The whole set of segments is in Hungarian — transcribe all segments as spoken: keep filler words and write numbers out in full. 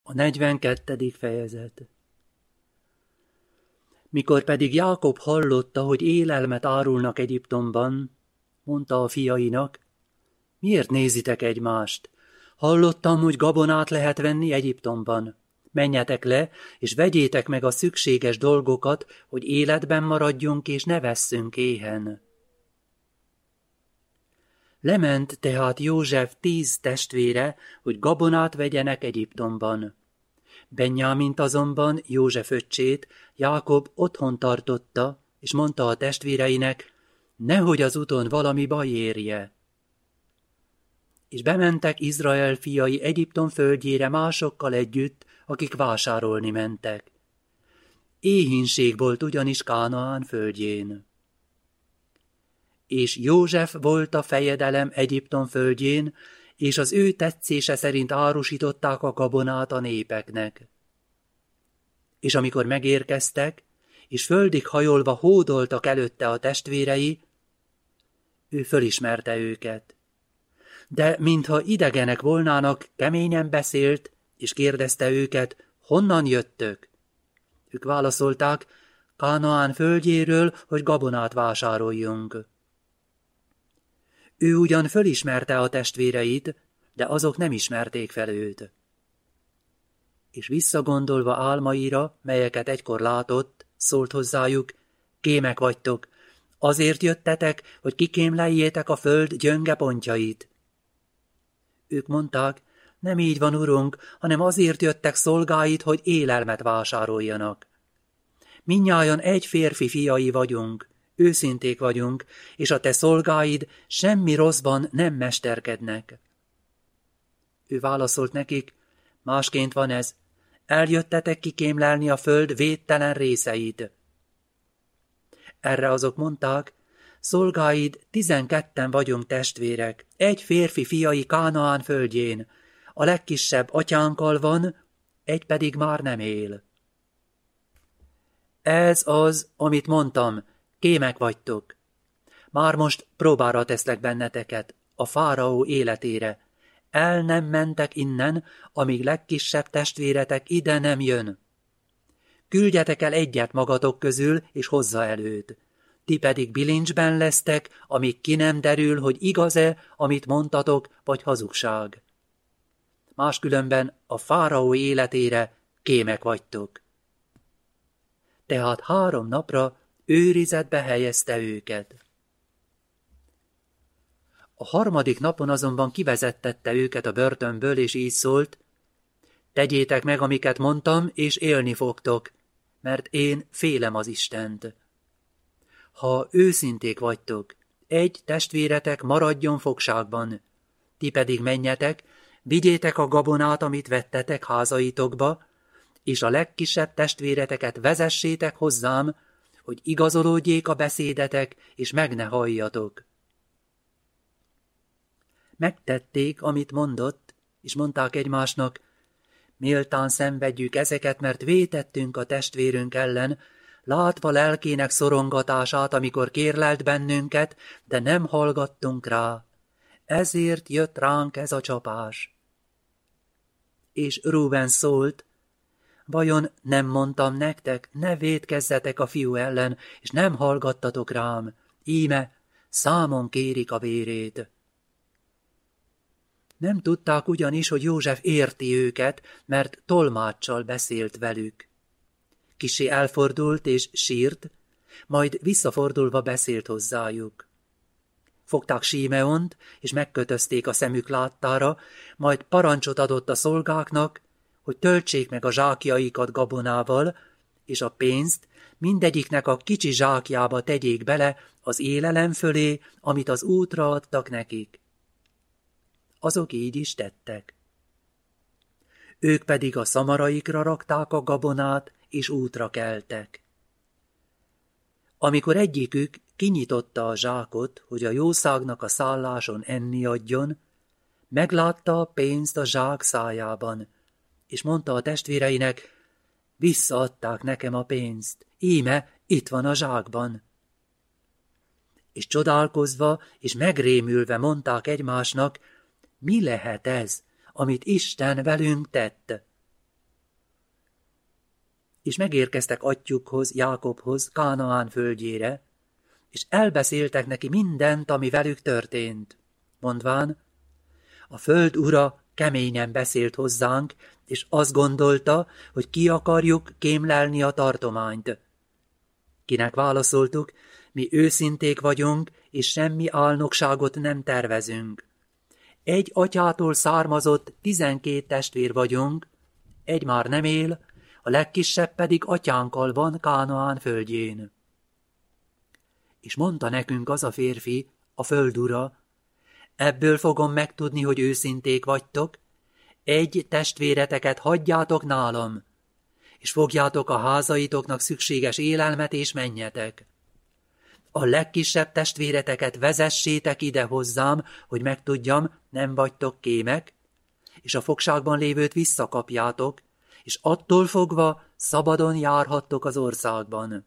A negyvenkettedik fejezet. Mikor pedig Jákob hallotta, hogy élelmet árulnak Egyiptomban, mondta a fiainak, miért nézitek egymást? Hallottam, hogy gabonát lehet venni Egyiptomban. Menjetek le, és vegyétek meg a szükséges dolgokat, hogy életben maradjunk, és ne vesszünk éhen. Lement tehát József tíz testvére, hogy gabonát vegyenek Egyiptomban. Benjámint azonban József öccsét Jákob otthon tartotta, és mondta a testvéreinek, nehogy az úton valami baj érje. És bementek Izrael fiai Egyiptom földjére másokkal együtt, akik vásárolni mentek. Éhínség volt ugyanis Kánaán földjén. És József volt a fejedelem Egyiptom földjén, és az ő tetszése szerint árusították a gabonát a népeknek. És amikor megérkeztek, és földig hajolva hódoltak előtte a testvérei, ő fölismerte őket. De mintha idegenek volnának, keményen beszélt, és kérdezte őket, honnan jöttök? Ők válaszolták, Kánaán földjéről, hogy gabonát vásároljunk. Ő ugyan fölismerte a testvéreit, de azok nem ismerték fel őt. És visszagondolva álmaira, melyeket egykor látott, szólt hozzájuk, kémek vagytok, azért jöttetek, hogy kikémleljétek a föld gyönge pontjait. Ők mondták, nem így van, urunk, hanem azért jöttek szolgáid, hogy élelmet vásároljanak. Mindnyájan egy férfi fiai vagyunk, őszinték vagyunk, és a te szolgáid semmi rosszban nem mesterkednek. Ő válaszolt nekik, másként van ez, eljöttetek kikémlelni a föld védtelen részeit. Erre azok mondták, szolgáid tizenketten vagyunk testvérek, egy férfi fiai Kánaán földjén, a legkisebb atyánkkal van, egy pedig már nem él. Ez az, amit mondtam, kémek vagytok. Már most próbára teszlek benneteket, a fáraó életére. El nem mentek innen, amíg legkisebb testvéretek ide nem jön. Küldjetek el egyet magatok közül, és hozza előt. Ti pedig bilincsben lesztek, amíg ki nem derül, hogy igaz-e, amit mondtatok, vagy hazugság. Máskülönben a fáraó életére kémek vagytok. Tehát három napra őrizetbe helyezte őket. A harmadik napon azonban kivezettette őket a börtönből, és így szólt, tegyétek meg, amiket mondtam, és élni fogtok, mert én félem az Istent. Ha őszinték vagytok, egy testvéretek maradjon fogságban, ti pedig menjetek, vigyétek a gabonát, amit vettetek házaitokba, és a legkisebb testvéreteket vezessétek hozzám, hogy igazolódjék a beszédetek, és meg ne halljatok. Megtették, amit mondott, és mondták egymásnak, méltán szenvedjük ezeket, mert vétettünk a testvérünk ellen, látva lelkének szorongatását, amikor kérlelt bennünket, de nem hallgattunk rá. Ezért jött ránk ez a csapás. És Rúben szólt, vajon nem mondtam nektek, ne vétkezzetek a fiú ellen, és nem hallgattatok rám, íme számon kérik a vérét. Nem tudták ugyanis, hogy József érti őket, mert tolmáccsal beszélt velük. Kissé elfordult és sírt, majd visszafordulva beszélt hozzájuk. Fogták Símeont, és megkötözték a szemük láttára, majd parancsot adott a szolgáknak, hogy töltsék meg a zsákjaikat gabonával, és a pénzt mindegyiknek a kicsi zsákjába tegyék bele az élelem fölé, amit az útra adtak nekik. Azok így is tettek. Ők pedig a szamaraikra rakták a gabonát, és útra keltek. Amikor egyikük kinyitotta a zsákot, hogy a jószágnak a szálláson enni adjon, meglátta a pénzt a zsák szájában, és mondta a testvéreinek, visszaadták nekem a pénzt, íme itt van a zsákban. És csodálkozva és megrémülve mondták egymásnak, mi lehet ez, amit Isten velünk tett? és megérkeztek atyjukhoz, Jákobhoz, Kánaán földjére, és elbeszéltek neki mindent, ami velük történt, mondván, a föld ura keményen beszélt hozzánk, és azt gondolta, hogy ki akarjuk kémlelni a tartományt. Kinek válaszoltuk, mi őszinték vagyunk, és semmi álnokságot nem tervezünk. Egy atyától származott tizenkét testvér vagyunk, egy már nem él, a legkisebb pedig atyánkkal van Kánaán földjén. És mondta nekünk az a férfi, a földura, ebből fogom megtudni, hogy őszinték vagytok, egy testvéreteket hagyjátok nálam, és fogjátok a házaitoknak szükséges élelmet, és menjetek. A legkisebb testvéreteket vezessétek ide hozzám, hogy megtudjam, nem vagytok kémek, és a fogságban lévőt visszakapjátok, és attól fogva szabadon járhattok az országban.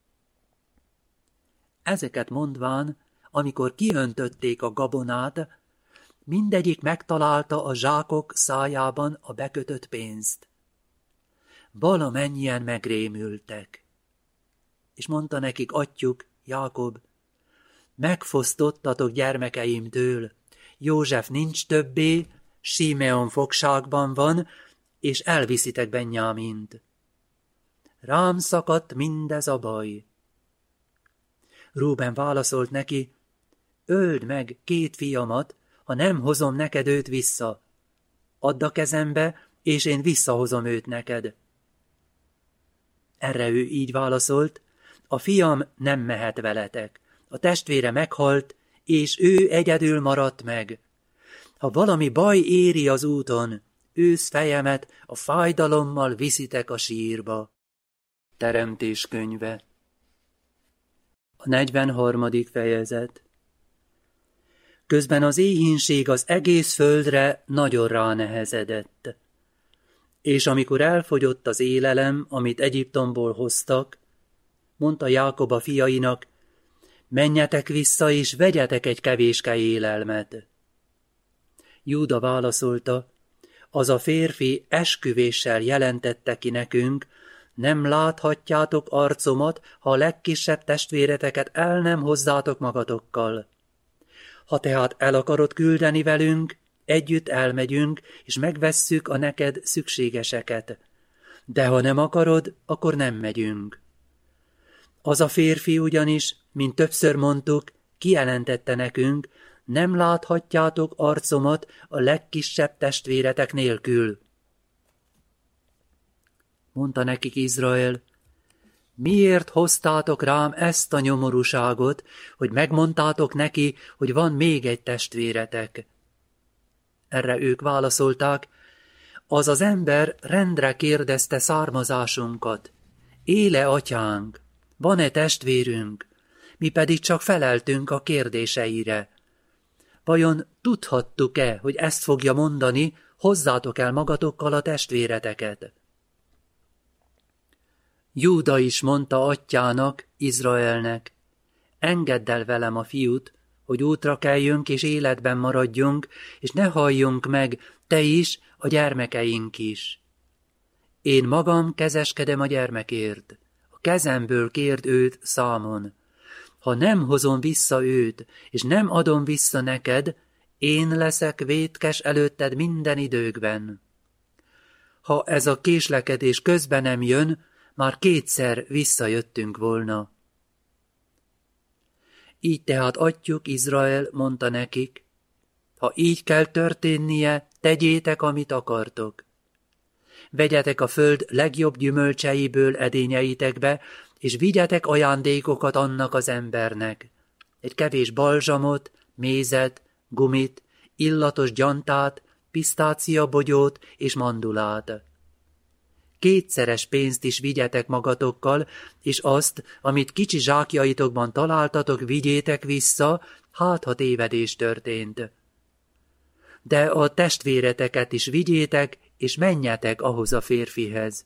Ezeket mondván, amikor kiöntötték a gabonát, mindegyik megtalálta a zsákok szájában a bekötött pénzt. Valamennyien megrémültek. És mondta nekik atyjuk, Jákob, megfosztottatok gyermekeimtől, József nincs többé, Simeon fogságban van, és elviszitek Benjámint. Rám szakadt mindez a baj. Rúben válaszolt neki, öld meg két fiamat, ha nem hozom neked őt vissza. Add a kezembe, és én visszahozom őt neked. Erre ő így válaszolt, a fiam nem mehet veletek. A testvére meghalt, és ő egyedül maradt meg. Ha valami baj éri az úton, ősz fejemet a fájdalommal viszitek a sírba. Teremtés könyve. A negyvenharmadik fejezet. Közben az éhínség az egész földre nagyon ránehezedett. És amikor elfogyott az élelem, amit Egyiptomból hoztak, mondta Jákob a fiainak, menjetek vissza és vegyetek egy kevéske élelmet. Júda válaszolta, az a férfi esküvéssel jelentette ki nekünk, nem láthatjátok arcomat, ha a legkisebb testvéreteket el nem hozzátok magatokkal. Ha tehát el akarod küldeni velünk, együtt elmegyünk, és megvesszük a neked szükségeseket. De ha nem akarod, akkor nem megyünk. Az a férfi ugyanis, mint többször mondtuk, kijelentette nekünk, nem láthatjátok arcomat a legkisebb testvéretek nélkül. Mondta nekik Izrael, miért hoztátok rám ezt a nyomorúságot, hogy megmondtátok neki, hogy van még egy testvéretek? Erre ők válaszolták, az az ember rendre kérdezte származásunkat. Éle atyánk, van-e testvérünk? Mi pedig csak feleltünk a kérdéseire. Vajon tudhattuk-e, hogy ezt fogja mondani, hozzátok el magatokkal a testvéreteket? Júda is mondta atyjának, Izraelnek, engedd el velem a fiút, hogy útra keljünk és életben maradjunk, és ne halljunk meg, te is, a gyermekeink is. Én magam kezeskedem a gyermekért, a kezemből kérd őt számon. Ha nem hozom vissza őt, és nem adom vissza neked, én leszek vétkes előtted minden időkben. Ha ez a késlekedés közben nem jön, már kétszer visszajöttünk volna. Így tehát atyjuk Izrael mondta nekik, ha így kell történnie, tegyétek, amit akartok. Vegyetek a föld legjobb gyümölcseiből edényeitekbe, és vigyetek ajándékokat annak az embernek. Egy kevés balzsamot, mézet, gumit, illatos gyantát, pisztáciabogyót és mandulát. Kétszeres pénzt is vigyetek magatokkal, és azt, amit kicsi zsákjaitokban találtatok, vigyétek vissza, hát ha tévedés történt. De a testvéreteket is vigyétek, és menjetek ahhoz a férfihez.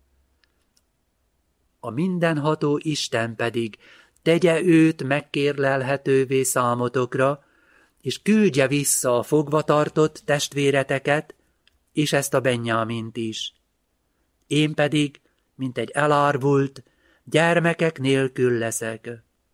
A mindenható Isten pedig tegye őt megkérlelhetővé számotokra, és küldje vissza a fogvatartott testvéreteket, és ezt a Benjámint is. Én pedig mint egy elárvult, gyermekek nélkül leszek.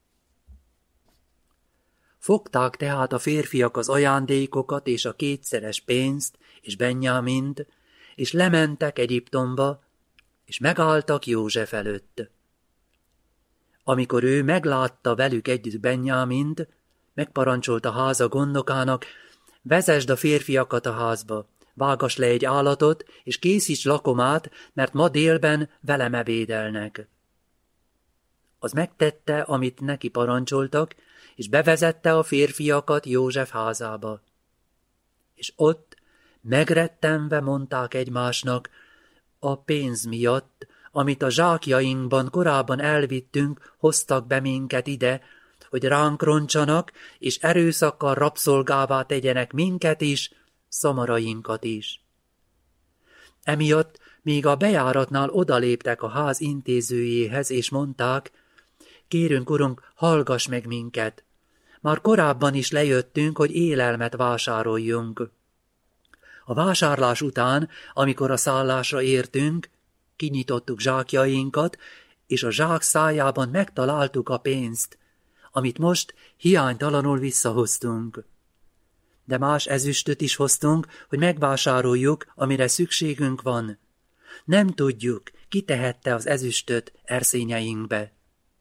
Fogták tehát a férfiak az ajándékokat és a kétszeres pénzt és Benjamint, és lementek Egyiptomba, és megálltak József előtt. Amikor ő meglátta velük együtt Benjamint, megparancsolta a háza gondnokának, vezesd a férfiakat a házba, vágass le egy állatot, és készíts lakomát, mert ma délben velem ebédelnek. Az megtette, amit neki parancsoltak, és bevezette a férfiakat József házába. És ott megrettenve mondták egymásnak, a pénz miatt, amit a zsákjainkban korábban elvittünk, hoztak be minket ide, hogy ránk roncsanak, és erőszakkal rabszolgává tegyenek minket is, szamarainkat is. Emiatt még a bejáratnál odaléptek a ház intézőjéhez, és mondták, kérünk, urunk, hallgass meg minket. Már korábban is lejöttünk, hogy élelmet vásároljunk. A vásárlás után, amikor a szállásra értünk, kinyitottuk zsákjainkat, és a zsák szájában megtaláltuk a pénzt, amit most hiánytalanul visszahoztunk. De más ezüstöt is hoztunk, hogy megvásároljuk, amire szükségünk van. Nem tudjuk, ki tehette az ezüstöt erszényeinkbe.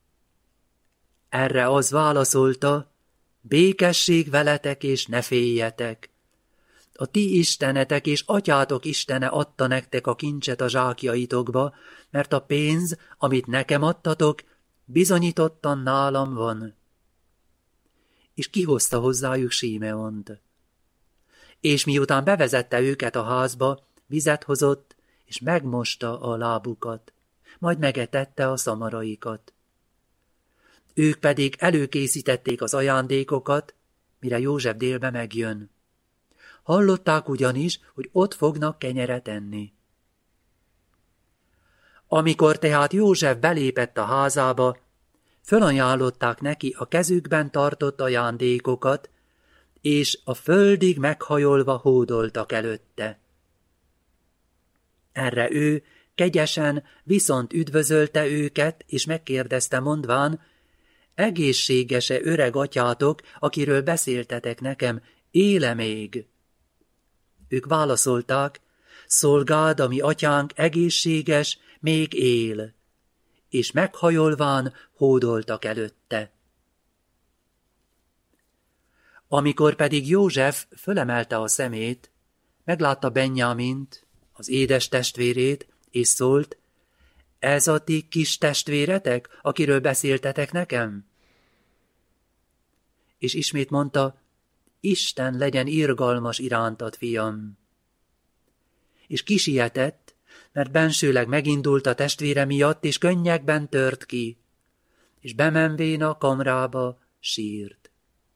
Erre az válaszolta, békesség veletek és ne féljetek. A ti istenetek és atyátok istene adta nektek a kincset a zsákjaitokba, mert a pénz, amit nekem adtatok, bizonyítottan nálam van. És kihozta hozzájuk Símeont. És miután bevezette őket a házba, vizet hozott, és megmosta a lábukat, majd megetette a szamaraikat. Ők pedig előkészítették az ajándékokat, mire József délbe megjön. Hallották ugyanis, hogy ott fognak kenyeret enni. Amikor tehát József belépett a házába, fölajánlották neki a kezükben tartott ajándékokat, és a földig meghajolva hódoltak előtte. Erre ő kegyesen viszont üdvözölte őket, és megkérdezte mondván, egészséges-e öreg atyátok, akiről beszéltetek nekem, éle még? Ők válaszolták, szolgád, ami atyánk egészséges, még él, és meghajolván hódoltak előtte. Amikor pedig József fölemelte a szemét, meglátta Benjamint, az édes testvérét, és szólt, ez a ti kis testvéretek, akiről beszéltetek nekem? És ismét mondta, Isten legyen irgalmas irántad, fiam. És kisietett, mert bensőleg megindult a testvére miatt, és könnyekben tört ki, és bemenvén a kamrába sírt.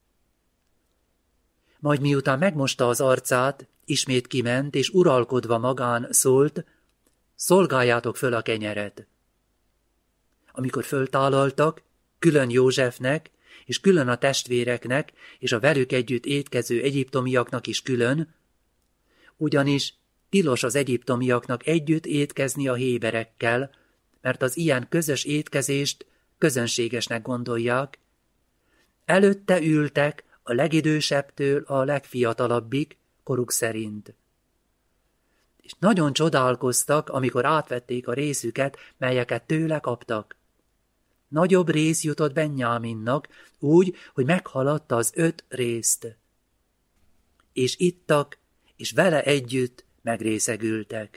Majd miután megmosta az arcát, ismét kiment, és uralkodva magán szólt, szolgáljátok föl a kenyeret. Amikor föltálaltak, külön Józsefnek, és külön a testvéreknek, és a velük együtt étkező egyiptomiaknak is külön, ugyanis tilos az egyiptomiaknak együtt étkezni a héberekkel, mert az ilyen közös étkezést közönségesnek gondolják. Előtte ültek a legidősebbtől a legfiatalabbig, koruk szerint. És nagyon csodálkoztak, amikor átvették a részüket, melyeket tőle kaptak. Nagyobb rész jutott Benjaminnak, úgy, hogy meghaladta az öt részt. És ittak, és vele együtt megrészegültek.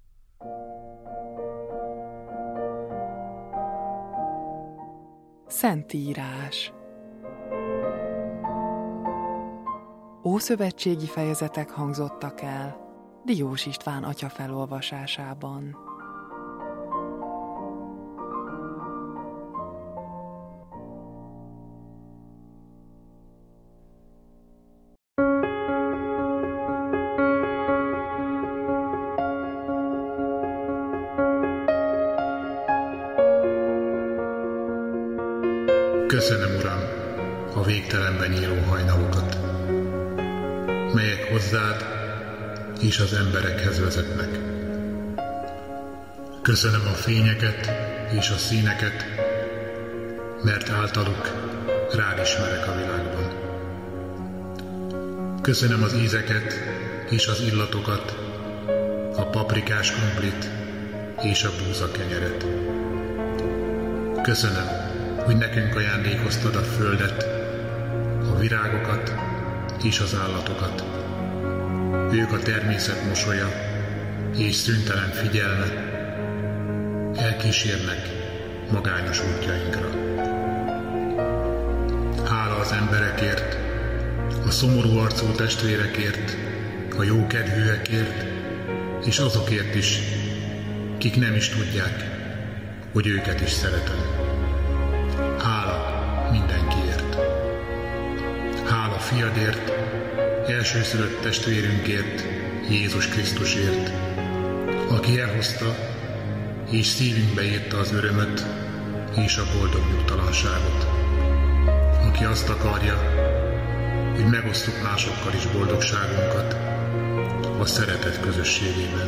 Szentírás. Ószövetségi fejezetek hangzottak el Diós István atya felolvasásában. Köszönöm, Uram, a végtelenben nyíló hajnalokat, melyek hozzád és az emberekhez vezetnek. Köszönöm a fényeket és a színeket, mert általuk rád ismerek a világban. Köszönöm az ízeket és az illatokat, a paprikás krumplit és a búza kenyeret. Köszönöm, hogy nekünk ajándékoztad a földet, a virágokat és az állatokat. Ők a természet mosolya és szüntelen figyelme, elkísérnek magányos útjainkra. Hála az emberekért, a szomorú arcú testvérekért, a jó kedvűekért, és azokért is, kik nem is tudják, hogy őket is szeretem. Hála mindenkiért. Hála fiadért, elsőszülött testvérünkért, Jézus Krisztusért, aki elhozta és szívünkbe írta az örömöt és a boldog nyugtalanságot, aki azt akarja, hogy megosztjuk másokkal is boldogságunkat a szeretet közösségében.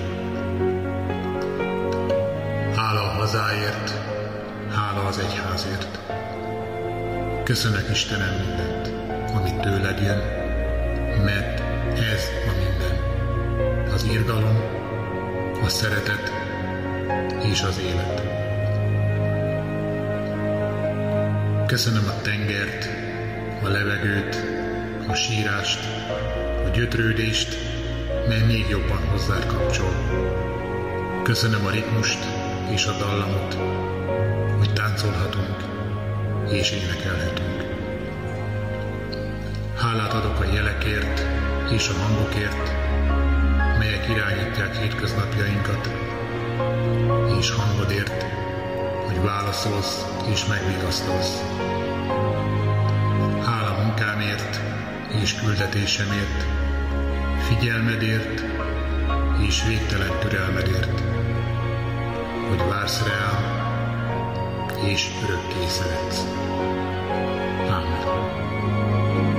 Hála a hazáért, hála az egyházért. Köszönök Istenem mindent, amit tőled jön, mert ez a minden. Az irgalom, a szeretet és az élet. Köszönöm a tengert, a levegőt, a sírást, a gyötrődést, mely még jobban hozzád kapcsol. Köszönöm a ritmust és a dallamot, hogy táncolhatunk és énekelhetünk. Hálát adok a jelekért és a hangokért, melyek irányítják hétköznapjainkat, és hangodért, hogy válaszolsz és megvigasztalsz. Hála munkámért és küldetésemért, figyelmedért és végtelen türelmedért, hogy vársz rám és örökké szeretsz. Ámen.